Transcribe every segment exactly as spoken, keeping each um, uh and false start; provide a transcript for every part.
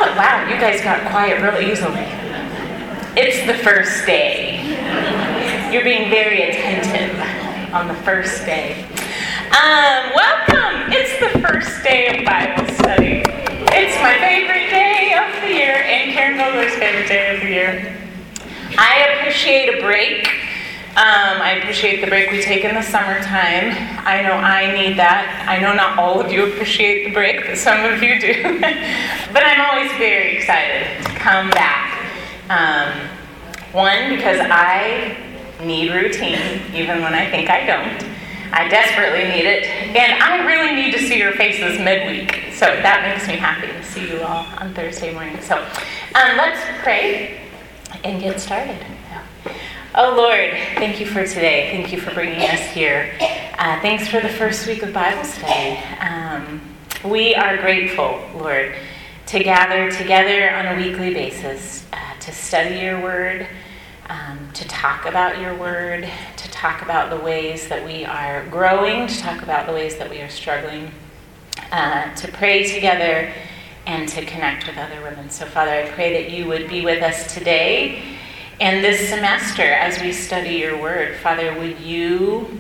Oh, wow, you guys got quiet real easily. It's the first day. You're being very attentive on the first day. Um, welcome! It's the first day of Bible study. It's my favorite day of the year, and Karen Vogler's favorite day of the year. I appreciate a break. Um, I appreciate the break we take in the summertime. I know I need that. I know not all of you appreciate the break, but some of you do. But I'm always very excited to come back. Um, one, because I need routine, even when I think I don't. I desperately need it. And I really need to see your faces midweek. So that makes me happy to see you all on Thursday morning. So um, let's pray and get started. Oh Lord, thank you for today. Thank you for bringing us here. Uh, thanks for the first week of Bible study. Um, we are grateful, Lord, to gather together on a weekly basis, uh, to study your word, um, to talk about your word, to talk about the ways that we are growing, to talk about the ways that we are struggling, uh, to pray together, and to connect with other women. So Father, I pray that you would be with us today and this semester, as we study your word. Father, would you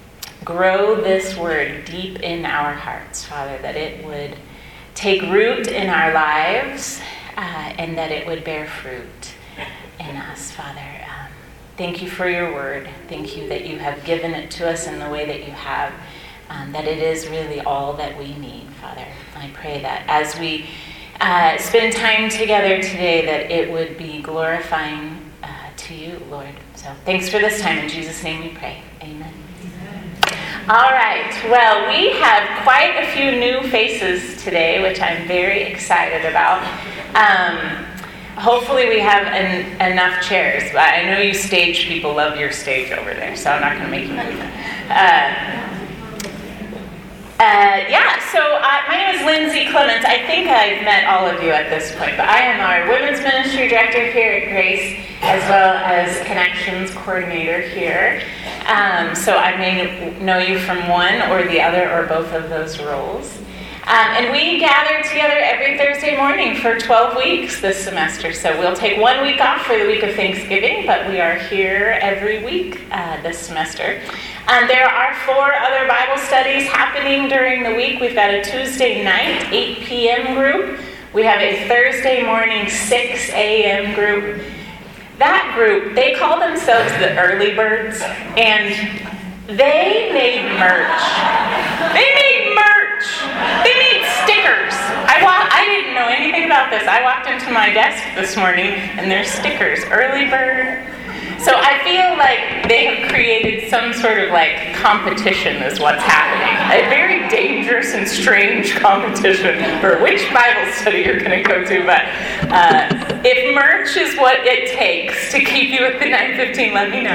grow this word deep in our hearts, Father, that it would take root in our lives uh, and that it would bear fruit in us, Father. Um, thank you for your word. Thank you that you have given it to us in the way that you have, um, that it is really all that we need, Father. I pray that as we uh, spend time together today, that it would be glorifying to you, Lord. So thanks for this time. In Jesus' name we pray. Amen. Amen. All right. Well, we have quite a few new faces today, which I'm very excited about. Um, hopefully we have an, enough chairs. But I know you stage people love your stage over there, so I'm not going to make you move it. Uh, Uh, yeah, so uh, my name is Lindsay Clements. I think I've met all of you at this point, but I am our Women's Ministry Director here at Grace, as well as Connections Coordinator here. Um, so I may know you from one or the other or both of those roles. Um, and we gather together every Thursday morning for twelve weeks this semester. So we'll take one week off for the week of Thanksgiving, but we are here every week uh, this semester. Um, there are four other Bible studies happening during the week. We've got a Tuesday night, eight p.m. group. We have a Thursday morning, six a.m. group. That group, they call themselves the Early Birds, and they made merch. They made merch. They made stickers. I wa- I didn't know anything about this. I walked into my desk this morning, and there's stickers. Early Bird. So I feel like they have created some sort of like competition is what's happening. A very dangerous and strange competition for which Bible study you're going to go to. But uh, if merch is what it takes to keep you at the nine fifteen, let me know.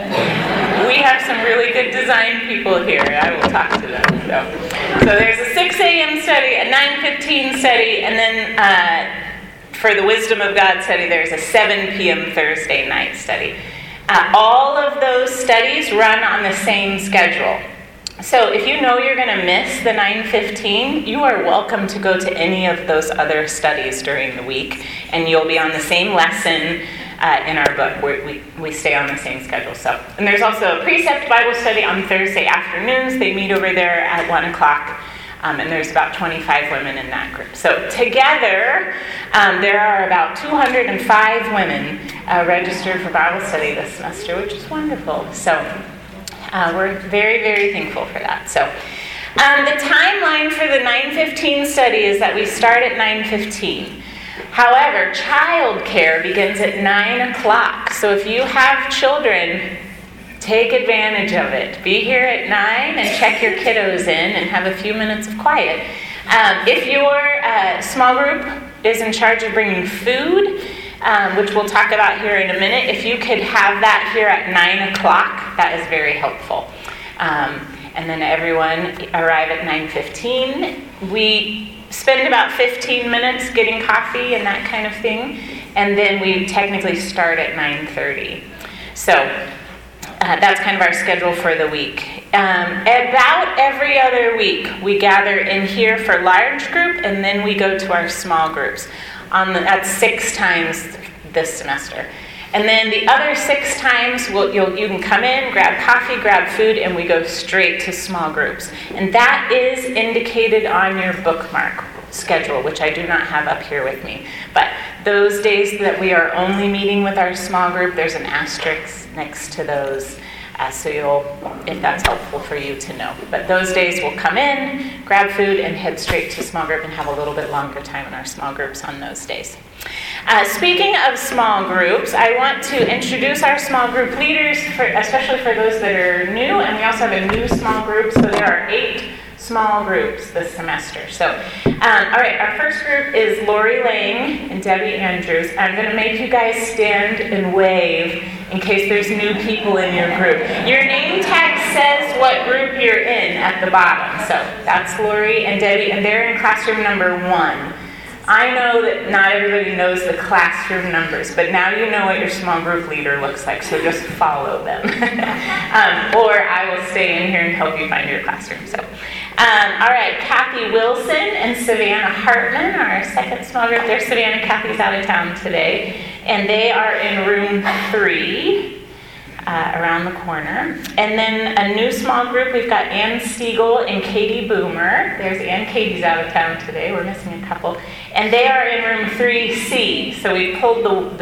We have some really good design people here. I will talk to them. So, so there's a six a.m. study, a nine fifteen study, and then uh, for the Wisdom of God study, there's a seven p.m. Thursday night study. Uh, all of those studies run on the same schedule. So if you know you're going to miss the nine fifteen, you are welcome to go to any of those other studies during the week, and you'll be on the same lesson uh, in our book. Where we, we stay on the same schedule. So, and there's also a Precept Bible study on Thursday afternoons. They meet over there at one o'clock. Um, and there's about twenty-five women in that group. So together, um, there are about two hundred five women uh, registered for Bible study this semester, which is wonderful. So uh, we're very, very thankful for that. So um, the timeline for the nine fifteen study is that we start at nine fifteen. However, childcare begins at nine o'clock. So if you have children, take advantage of it. Be here at nine and check your kiddos in and have a few minutes of quiet. Um, if your uh, small group is in charge of bringing food, um, which we'll talk about here in a minute, if you could have that here at nine o'clock, that is very helpful. Um, and then everyone arrive at nine fifteen. We spend about fifteen minutes getting coffee and that kind of thing, and then we technically start at nine thirty. So Uh, that's kind of our schedule for the week. Um, about every other week, we gather in here for large group, and then we go to our small groups. on the, that's six times this semester. And then the other six times, we'll, you'll, you can come in, grab coffee, grab food, and we go straight to small groups. And that is indicated on your bookmark schedule, which I do not have up here with me. But those days that we are only meeting with our small group, there's an asterisk next to those. Uh, so you'll, if that's helpful for you to know. But those days we'll come in, grab food, and head straight to small group and have a little bit longer time in our small groups on those days. Uh, speaking of small groups, I want to introduce our small group leaders, for, especially for those that are new, and we also have a new small group, so there are eight small groups this semester. So, um, all right, our first group is Lori Lang and Debbie Andrews. I'm going to make you guys stand and wave in case there's new people in your group. Your name tag says what group you're in at the bottom. So that's Lori and Debbie, and they're in classroom number one. I know that not everybody knows the classroom numbers, but now you know what your small group leader looks like, so just follow them. um, or I will stay in here and help you find your classroom. So, um, all right, Kathy Wilson and Savannah Hartman are our second small group. There's Savannah. Kathy's out of town today, and they are in room three. Uh, around the corner. And then a new small group, we've got Ann Stiegel and Katie Boomer. There's Ann. Katie's out of town today. We're missing a couple. And they are in room three C. So we pulled the,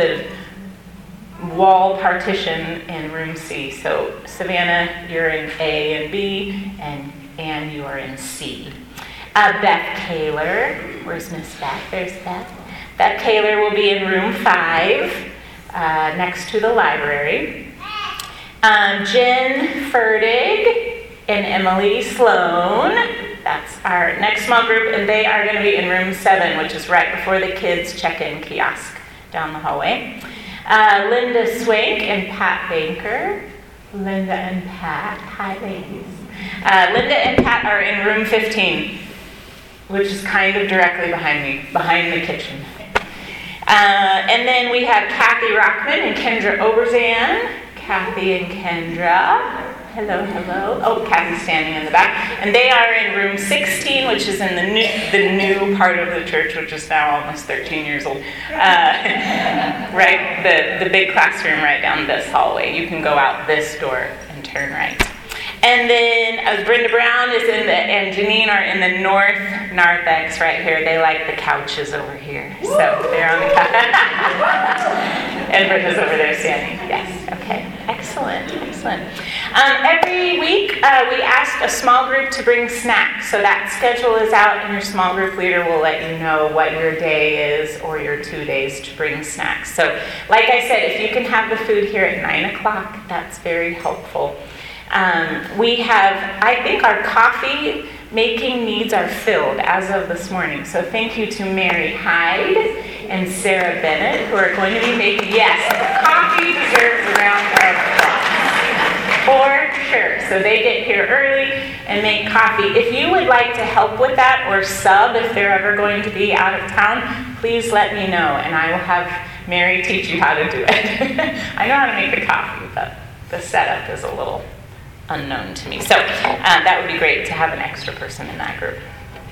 the wall partition in room C. So Savannah, you're in A and B, and Ann, you are in C. Uh, Beth Kaler, where's Miss Beth? There's Beth. Beth Kaler will be in room five, uh, next to the library. Um, Jen Ferdig and Emily Sloan, that's our next small group, and they are going to be in room seven, which is right before the kids check-in kiosk down the hallway. Uh, Linda Swank and Pat Banker. Linda and Pat, hi ladies. Uh, Linda and Pat are in room fifteen, which is kind of directly behind me, behind the kitchen. Uh, and then we have Kathy Rockman and Kendra Oberzan. Kathy and Kendra. Hello, hello. Oh, Kathy's standing in the back. And they are in room sixteen, which is in the new the new part of the church, which is now almost thirteen years old. Uh, right, the, the big classroom right down this hallway. You can go out this door and turn right. And then uh, Brenda Brown is in the, and Janine are in the north narthex right here. They like the couches over here. So they're on the couch. And Brenda's over there standing. Yes, okay. Excellent, excellent. Um, every week uh, we ask a small group to bring snacks. So that schedule is out, and your small group leader will let you know what your day is or your two days to bring snacks. So like I said, if you can have the food here at nine o'clock, that's very helpful. Um, we have, I think our coffee making needs are filled as of this morning. So thank you to Mary Hyde and Sarah Bennett, who are going to be making, yes, coffee deserves a round of applause. For sure. So they get here early and make coffee. If you would like to help with that or sub if they're ever going to be out of town, please let me know, and I will have Mary teach you how to do it. I know how to make the coffee, but the setup is a little unknown to me. So uh, that would be great to have an extra person in that group.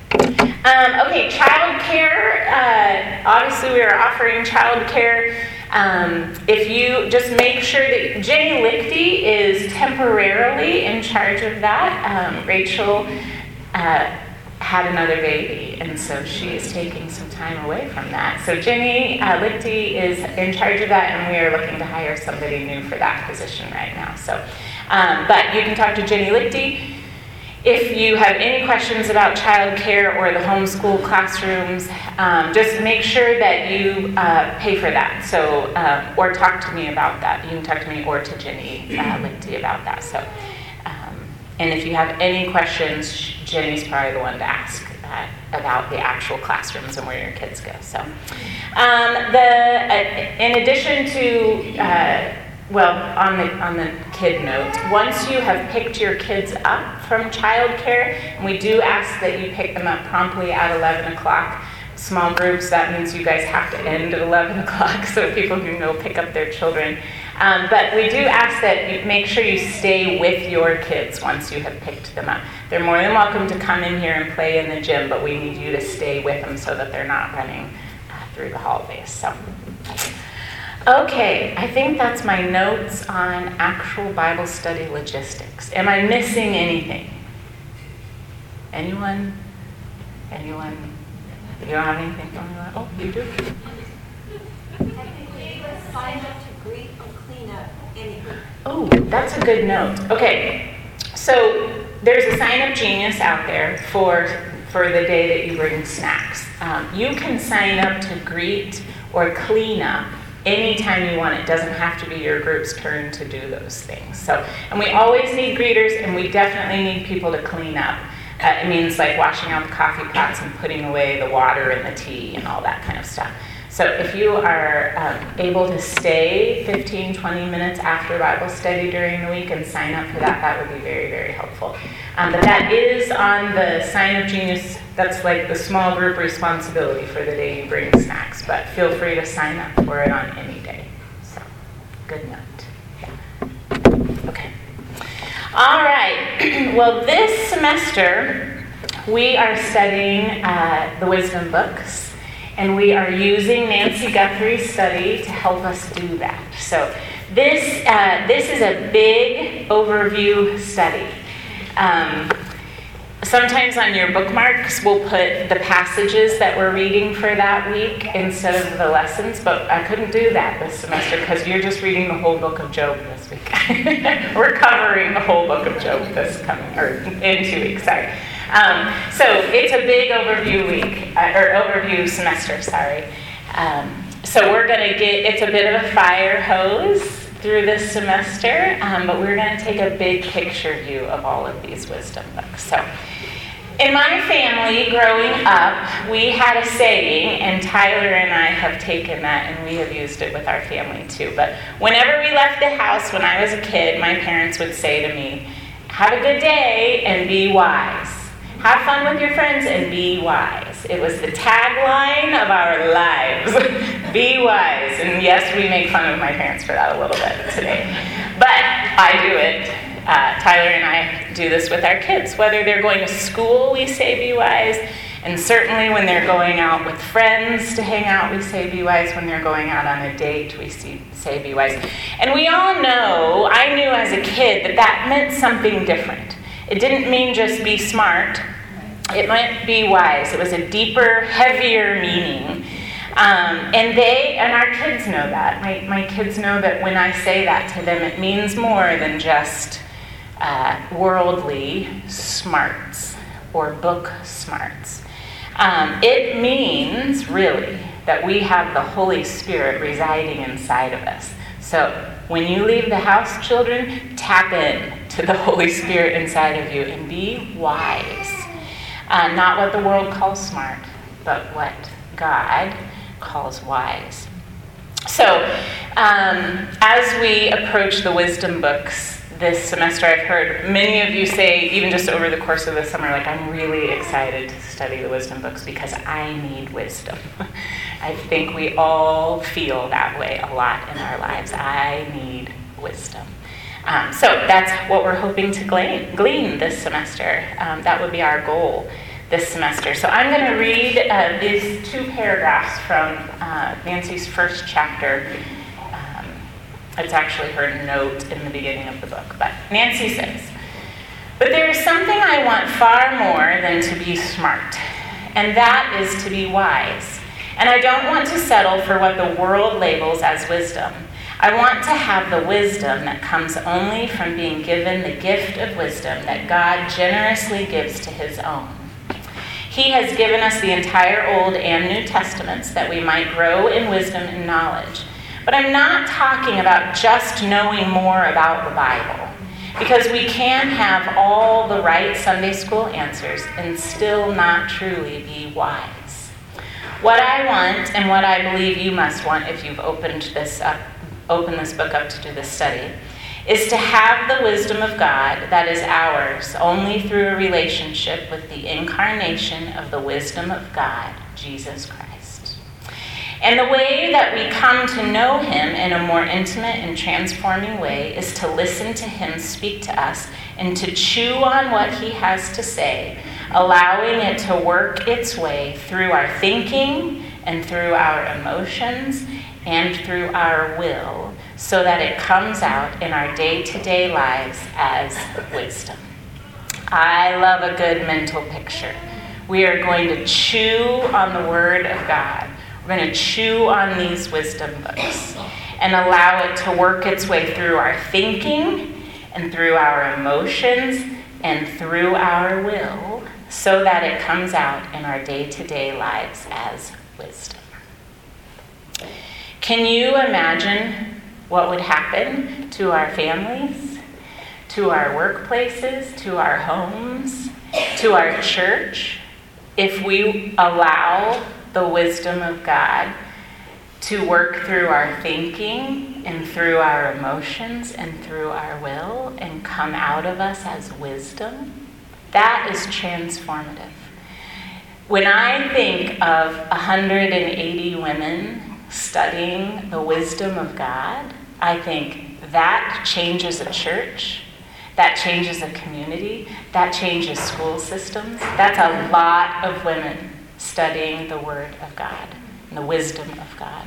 Um, okay, child care. Uh, obviously, we are offering child care. Um, if you just make sure that Jenny Lichty is temporarily in charge of that. Um, Rachel uh, had another baby, and so she is taking some time away from that. So Jenny uh, Lichty is in charge of that, and we are looking to hire somebody new for that position right now. So. Um, but you can talk to Jenny Lichty. If you have any questions about childcare or the homeschool classrooms, um, just make sure that you uh, pay for that. So, uh, or talk to me about that. You can talk to me or to Jenny uh, Lichty about that. So, um, and if you have any questions, Jenny's probably the one to ask uh, about the actual classrooms and where your kids go. So, um, the uh, in addition to uh, Well, on the on the kid note, once you have picked your kids up from childcare, and we do ask that you pick them up promptly at eleven o'clock. Small groups, that means you guys have to end at eleven o'clock so people can go pick up their children. Um, but we do ask that you make sure you stay with your kids once you have picked them up. They're more than welcome to come in here and play in the gym, but we need you to stay with them so that they're not running through the holidays. So, okay, I think that's my notes on actual Bible study logistics. Am I missing anything? Anyone? Anyone? You don't have anything for me? Oh, you do? I think we would sign up to greet and clean up anything. Oh, that's a good note. Okay, so there's a Sign Up Genius out there for for the day that you bring snacks. Um, you can sign up to greet or clean up anytime you want. It doesn't have to be your group's turn to do those things. So, and we always need greeters, and we definitely need people to clean up. Uh, it means like washing out the coffee pots and putting away the water and the tea and all that kind of stuff. So if you are um, able to stay fifteen, twenty minutes after Bible study during the week and sign up for that, that would be very, very helpful. Um, but that is on the Sign Up Genius. That's like the small group responsibility for the day you bring snacks. But feel free to sign up for it on any day. So, good note. Yeah. Okay. All right. Well, this semester we are studying uh, the wisdom books. And we are using Nancy Guthrie's study to help us do that. So this uh, this is a big overview study. Um, sometimes on your bookmarks we'll put the passages that we're reading for that week instead of the lessons, but I couldn't do that this semester because you're just reading the whole book of Job this week. We're covering the whole book of Job this coming, or in two weeks, sorry. Um, so it's a big overview week, uh, or overview semester, sorry. Um, so we're going to get, it's a bit of a fire hose through this semester, um, but we're going to take a big picture view of all of these wisdom books. So in my family, growing up, we had a saying, and Tyler and I have taken that and we have used it with our family too. But whenever we left the house when I was a kid, my parents would say to me, "Have a good day and be wise. Have fun with your friends and be wise." It was the tagline of our lives. Be wise. And yes, we make fun of my parents for that a little bit today. But I do it. Uh, Tyler and I do this with our kids. Whether they're going to school, we say be wise. And certainly when they're going out with friends to hang out, we say be wise. When they're going out on a date, we say be wise. And we all know, I knew as a kid, that that meant something different. It didn't mean just be smart. It might be wise. It was a deeper, heavier meaning. Um, and they, and our kids know that. My, my kids know that when I say that to them, it means more than just uh, worldly smarts or book smarts. Um, it means, really, that we have the Holy Spirit residing inside of us. So when you leave the house, children, tap in to the Holy Spirit inside of you and be wise. Uh, not what the world calls smart, but what God calls wise. So, um, as we approach the wisdom books this semester, I've heard many of you say, even just over the course of the summer, like, I'm really excited to study the wisdom books because I need wisdom. I think we all feel that way a lot in our lives. I need wisdom. Um, so that's what we're hoping to glean, glean this semester. Um, that would be our goal this semester. So I'm going to read uh, these two paragraphs from uh, Nancy's first chapter. Um, it's actually her note in the beginning of the book. But Nancy says, "But there is something I want far more than to be smart, and that is to be wise. And I don't want to settle for what the world labels as wisdom. I want to have the wisdom that comes only from being given the gift of wisdom that God generously gives to his own. He has given us the entire Old and New Testaments that we might grow in wisdom and knowledge. But I'm not talking about just knowing more about the Bible, because we can have all the right Sunday school answers and still not truly be wise. What I want, and what I believe you must want if you've opened this up open this book up to do this study, is to have the wisdom of God that is ours only through a relationship with the incarnation of the wisdom of God, Jesus Christ. And the way that we come to know him in a more intimate and transforming way is to listen to him speak to us and to chew on what he has to say, allowing it to work its way through our thinking and through our emotions and through our will, so that it comes out in our day-to-day lives as wisdom. I love a good mental picture. We are going to chew on the Word of God. We're going to chew on these wisdom books and allow it to work its way through our thinking and through our emotions and through our will, so that it comes out in our day-to-day lives as wisdom. Can you imagine what would happen to our families, to our workplaces, to our homes, to our church, if we allow the wisdom of God to work through our thinking and through our emotions and through our will and come out of us as wisdom? That is transformative. When I think of one hundred eighty women studying the wisdom of God, I think that changes a church, that changes a community, that changes school systems. That's a lot of women studying the Word of God and the wisdom of God.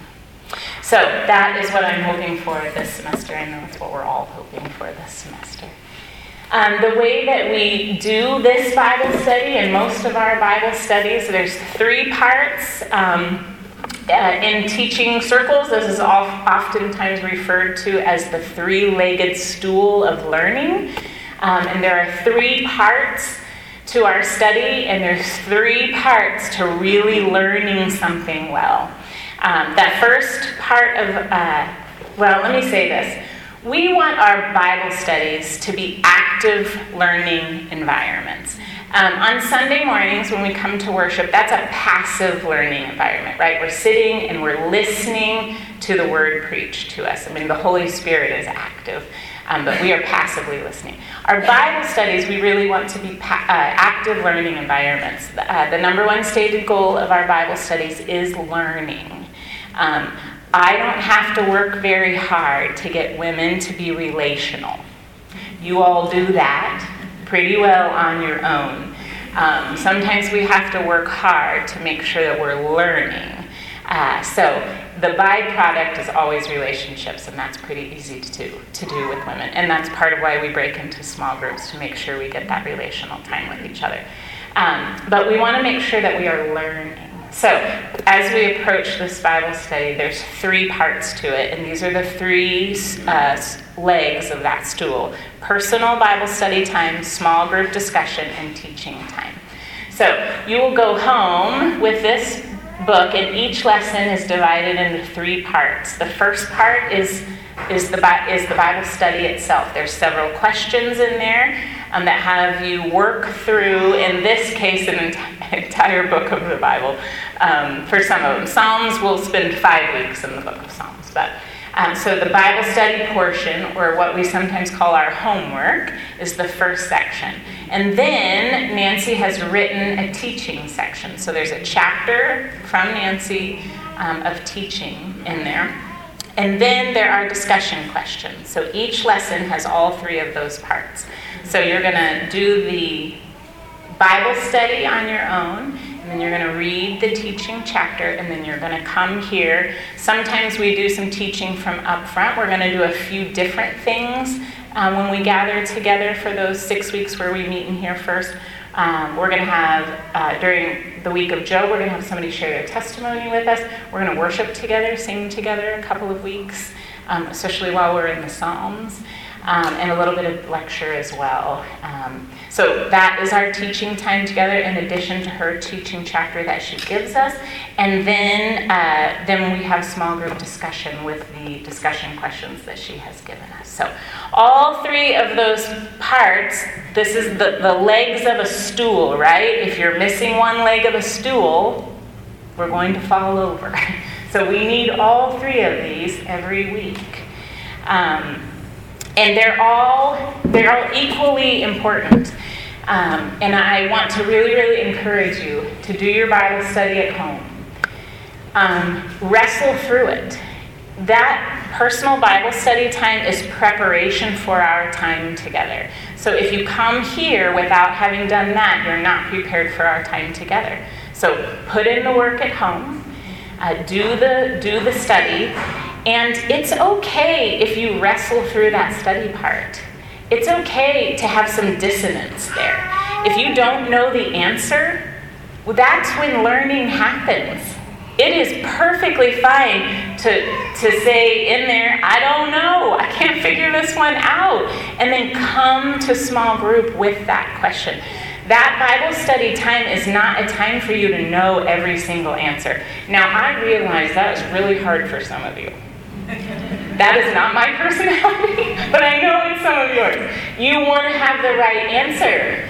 So that is what I'm hoping for this semester. I know it's what we're all hoping for this semester. Um, the way that we do this Bible study and most of our Bible studies, there's three parts. Um, uh, in teaching circles, this is oftentimes referred to as the three-legged stool of learning. Um, and there are three parts to our study, and there's three parts to really learning something well. Um, that first part of, uh, well, let me say this. We want our Bible studies to be active learning environments. Um, on Sunday mornings when we come to worship, that's a passive learning environment, right? We're sitting and we're listening to the Word preached to us. I mean, the Holy Spirit is active, um, but we are passively listening. Our Bible studies, we really want to be pa- uh, active learning environments. Uh, the number one stated goal of our Bible studies is learning. Um, I don't have to work very hard to get women to be relational. You all do that pretty well on your own. Um, sometimes we have to work hard to make sure that we're learning. Uh, so the byproduct is always relationships, and that's pretty easy to do, to do with women. And that's part of why we break into small groups, to make sure we get that relational time with each other. Um, but we want to make sure that we are learning. So as we approach this Bible study, there's three parts to it, and these are the three uh, legs of that stool. Personal Bible study time, small group discussion, and teaching time. So you will go home with this book, and each lesson is divided into three parts. The first part is is the is the Bible study itself. There's several questions in there um, that have you work through, in this case, an ent- entire book of the Bible. Um, for some of them, Psalms, we'll spend five weeks in the book of Psalms. But um, so the Bible study portion, or what we sometimes call our homework, is the first section. And then Nancy has written a teaching section. So there's a chapter from Nancy um, of teaching in there. And then there are discussion questions. So each lesson has all three of those parts. So you're going to do the Bible study on your own, and then you're going to read the teaching chapter, and then you're going to come here. Sometimes we do some teaching from up front. We're going to do a few different things um, when we gather together for those six weeks where we meet in here first. Um, we're going to have, uh, during the week of Joe, we're going to have somebody share their testimony with us. We're going to worship together, sing together a couple of weeks, um, especially while we're in the Psalms, um, and a little bit of lecture as well. Um, so that is our teaching time together, in addition to her teaching chapter that she gives us. And then, uh, then we have small group discussion with the discussion questions that she has given us. So all three of those parts, this is the, the legs of a stool, right? If you're missing one leg of a stool, we're going to fall over. So we need all three of these every week. Um, and they're all, they're all equally important. Um, and I want to really, really encourage you to do your Bible study at home. Um, wrestle through it. That personal Bible study time is preparation for our time together. So if you come here without having done that, you're not prepared for our time together. So put in the work at home. uh, do the do the study, and it's okay if you wrestle through that study part. It's okay to have some dissonance there. If you don't know the answer, well, that's when learning happens. It is perfectly fine to, to say in there, I don't know, I can't figure this one out, and then come to small group with that question. That Bible study time is not a time for you to know every single answer. Now, I realize that is really hard for some of you. That is not my personality, but I know it's some of yours. You want to have the right answer.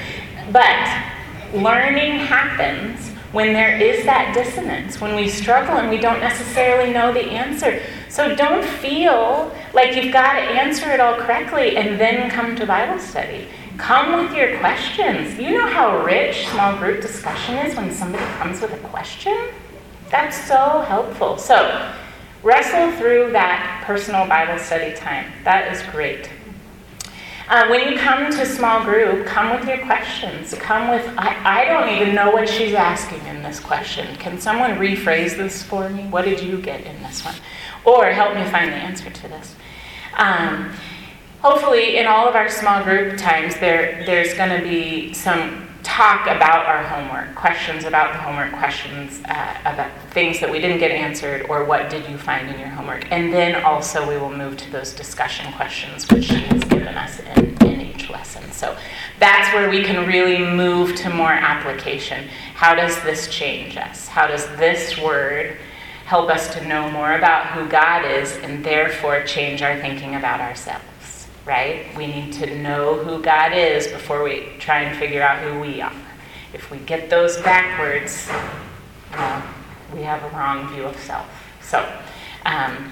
But learning happens when there is that dissonance, when we struggle and we don't necessarily know the answer. So don't feel like you've got to answer it all correctly and then come to Bible study. Come with your questions. You know how rich small group discussion is when somebody comes with a question? That's so helpful. So wrestle through that personal Bible study time. That is great. Uh, when you come to small group, come with your questions. Come with, I, I don't even know what she's asking in this question. Can someone rephrase this for me? What did you get in this one? Or help me find the answer to this. Um, hopefully, in all of our small group times, there there's going to be some talk about our homework, questions about the homework, questions uh, about things that we didn't get answered, or what did you find in your homework. And then also we will move to those discussion questions, which she has given us in, in each lesson. So that's where we can really move to more application. How does this change us? How does this word help us to know more about who God is and therefore change our thinking about ourselves? Right? We need to know who God is before we try and figure out who we are. If we get those backwards, uh, we have a wrong view of self. So, um,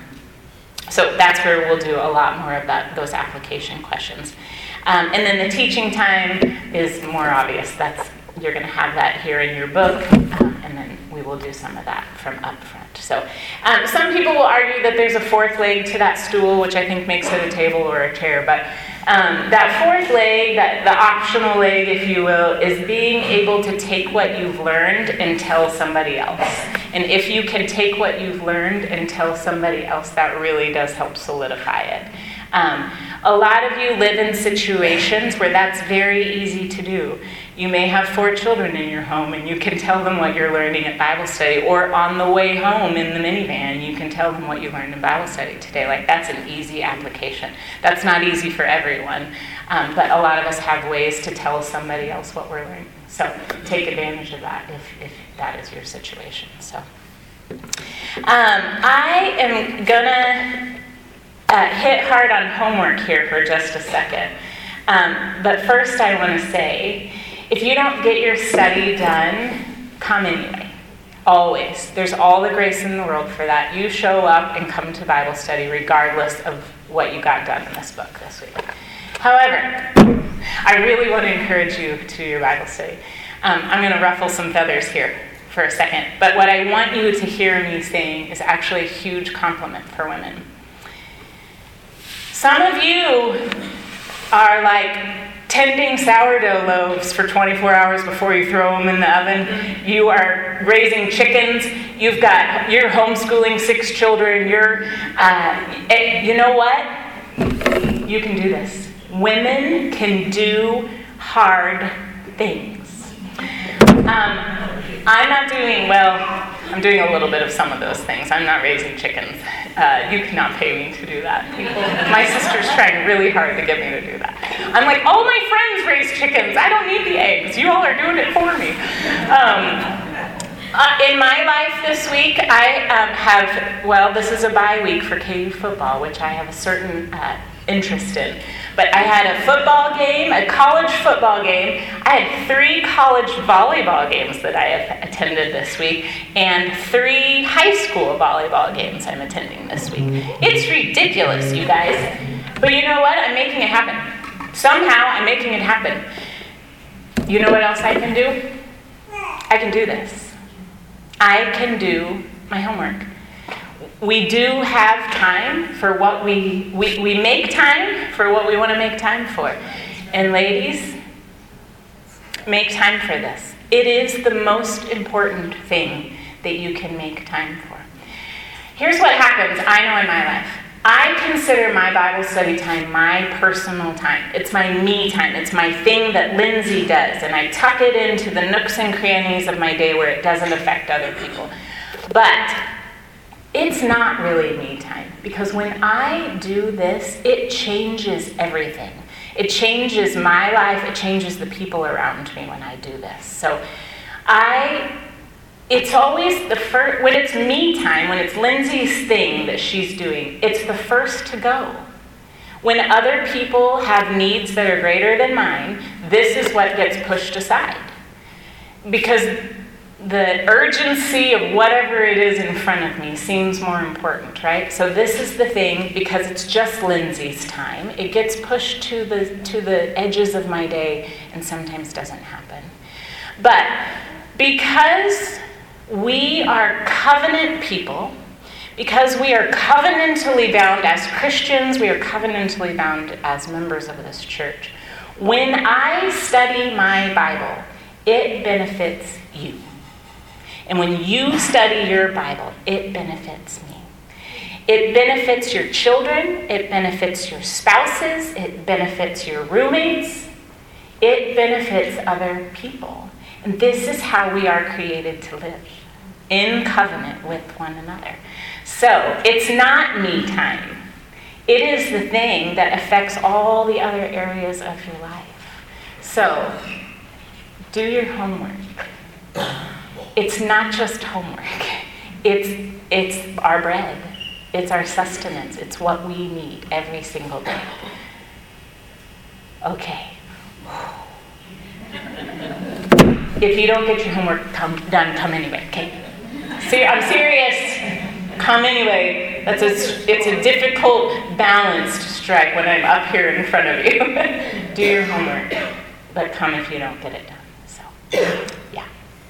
so that's where we'll do a lot more of that, those application questions. Um, and then the teaching time is more obvious. That's you're going to have that here in your book, um, and then we will do some of that from up front. So um, some people will argue that there's a fourth leg to that stool, which I think makes it a table or a chair. But um, that fourth leg, that the optional leg, if you will, is being able to take what you've learned and tell somebody else. And if you can take what you've learned and tell somebody else, that really does help solidify it. Um, a lot of you live in situations where that's very easy to do. You may have four children in your home, and you can tell them what you're learning at Bible study, or on the way home in the minivan, you can tell them what you learned in Bible study today. Like, that's an easy application. That's not easy for everyone, um, but a lot of us have ways to tell somebody else what we're learning. So take advantage of that if, if that is your situation. So um, I am gonna uh, hit hard on homework here for just a second. Um, but first I want to say, if you don't get your study done, come anyway. Always. There's all the grace in the world for that. You show up and come to Bible study regardless of what you got done in this book this week. However, I really want to encourage you to do your Bible study. Um, I'm going to ruffle some feathers here for a second, but what I want you to hear me saying is actually a huge compliment for women. Some of you are like tending sourdough loaves for twenty-four hours before you throw them in the oven. You are raising chickens. You've got, you're homeschooling six children. You're, uh, you know what? You can do this. Women can do hard things. Um, I'm not doing, well, I'm doing a little bit of some of those things. I'm not raising chickens. Uh, you cannot pay me to do that. People, my sister's trying really hard to get me to do that. I'm like, all my friends raise chickens. I don't need the eggs. You all are doing it for me. Um, uh, in my life this week, I um, have, well, this is a bye week for K U football, which I have a certain uh, interest in. But I had a football game, a college football game. I had three college volleyball games that I have attended this week, and three high school volleyball games I'm attending this week. It's ridiculous, you guys. But you know what? I'm making it happen. Somehow I'm making it happen. You know what else I can do? I can do this. I can do my homework. We do have time for what we, we, we make time for what we want to make time for. And ladies, make time for this. It is the most important thing that you can make time for. here's what happens, I know in my life. I consider my Bible study time my personal time. It's my me time. It's my thing that Lindsay does. And I tuck it into the nooks and crannies of my day where it doesn't affect other people. But it's not really me time. Because when I do this, it changes everything. It changes my life. It changes the people around me when I do this. So I... It's always the first, when it's me time, when it's Lindsay's thing that she's doing, it's the first to go. When other people have needs that are greater than mine, this is what gets pushed aside. Because the urgency of whatever it is in front of me seems more important, right? So this is the thing, because it's just Lindsay's time, it gets pushed to the to the edges of my day and sometimes doesn't happen. But because we are covenant people, because we are covenantally bound as Christians, we are covenantally bound as members of this church. When I study my Bible, it benefits you. And when you study your Bible, it benefits me. It benefits your children, it benefits your spouses, it benefits your roommates, it benefits other people. And this is how we are created to live, in covenant with one another. So, it's not me time. It is the thing that affects all the other areas of your life. So, do your homework. It's not just homework. It's, it's our bread. It's our sustenance. It's what we need every single day. Okay. If you don't get your homework come, done, come anyway, okay? See, I'm serious. Come anyway. That's a, it's a difficult balance to strike when I'm up here in front of you. Do your homework, but come if you don't get it done. So, yeah.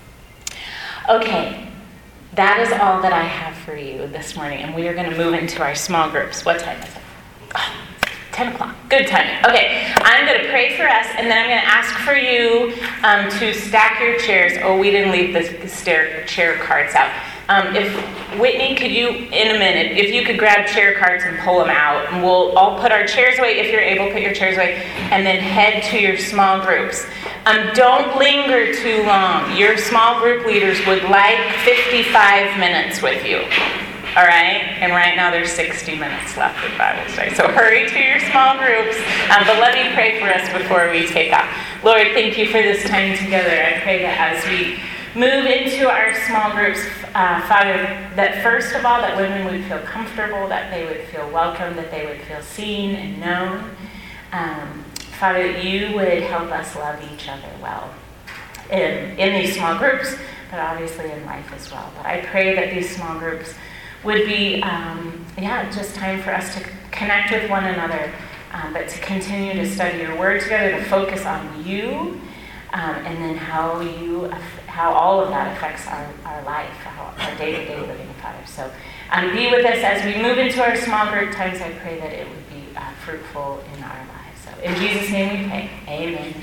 Okay, that is all that I have for you this morning, and we are going to move into our small groups. What time is it? Oh, ten o'clock. Good timing. Okay, I'm going to pray for us, and then I'm going to ask for you um, to stack your chairs. Oh, we didn't leave the stair, chair cards out. Um, if Whitney, could you, in a minute, if you could grab chair cards and pull them out, and we'll all put our chairs away. If you're able, put your chairs away, and then head to your small groups. Um, don't linger too long. Your small group leaders would like fifty-five minutes with you. All right? And right now there's sixty minutes left of Bible study. So hurry to your small groups. Um, but let me pray for us before we take off. Lord, thank you for this time together. I pray that as we move into our small groups, uh, Father, that first of all, that women would feel comfortable, that they would feel welcome, that they would feel seen and known. Um, Father, that you would help us love each other well in, in these small groups, but obviously in life as well. But I pray that these small groups would be, um, yeah, just time for us to connect with one another, um, but to continue to study your word together, to focus on you, um, and then how you, how all of that affects our, our life, how, our day-to-day living, Father. So um, be with us as we move into our small group times. I pray that it would be uh, fruitful in our lives. So in Jesus' name we pray. Amen.